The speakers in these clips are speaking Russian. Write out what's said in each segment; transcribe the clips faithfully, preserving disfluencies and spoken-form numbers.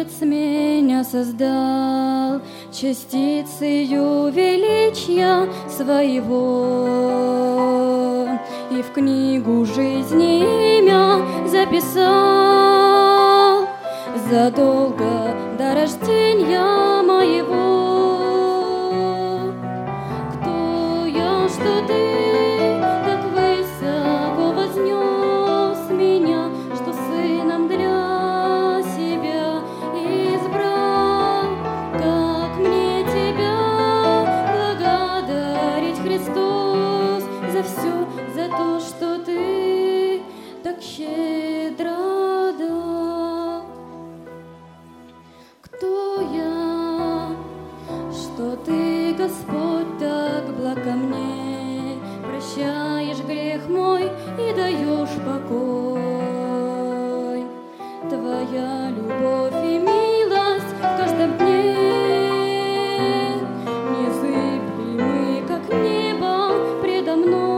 Отец меня создал частицею величия своего, и в книгу жизни имя записал задолго до рождения моего. Кто я, что ты так высоко вознес меня, что сыном для себя избрал? Как мне тебя благодарить, Христос, за все, за то, что ты так щедро дал. Кто я, что ты, Господь, так благ ко мне, прощаешь грех мой и даешь покой. Твоя любовь и милость в каждом дне незыблемы, как небо предо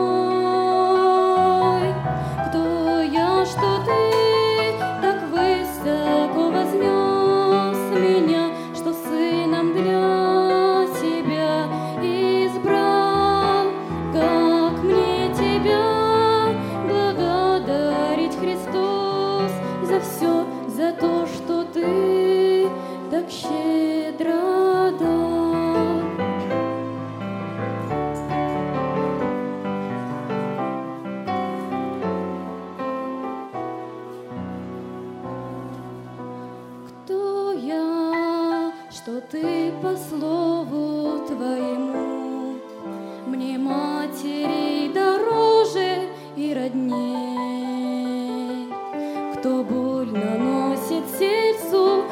мной. Кто я, что ты так высоко вознес меня, что сыном для себя избрал? Как мне тебя благодарить, Христос, за все, за то, что ты так щедро дал. Кто я, что ты по слову твоему мне матери дороже и родней? Кто боль наносит сердцу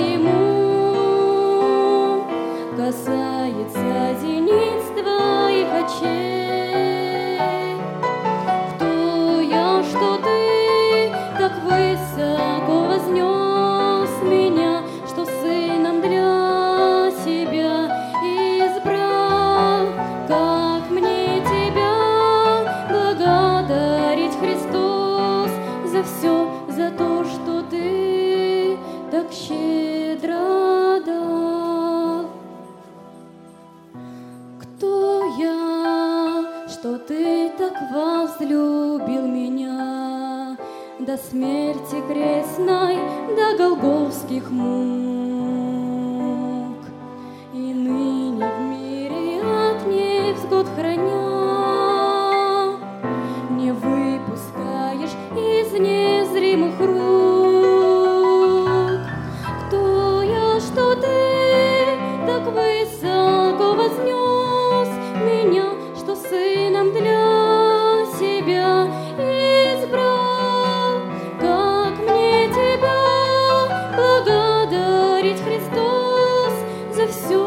моему, касается зениц твоих очей? Кто я, что ты так высоко вознес меня, что сыном для себя избрал? Как мне тебя благодарить, Христос, за все, за то, что ты так щедро дал. Кто я, что ты так возлюбил меня до смерти крестной, до голгофских мук, и ныне в мире от невзгод храня, не выпускаешь из незримых рук. Кто я, что ты так высоко вознес меня, что сыном для себя избрал? Как мне тебя благодарить, Христос, за все,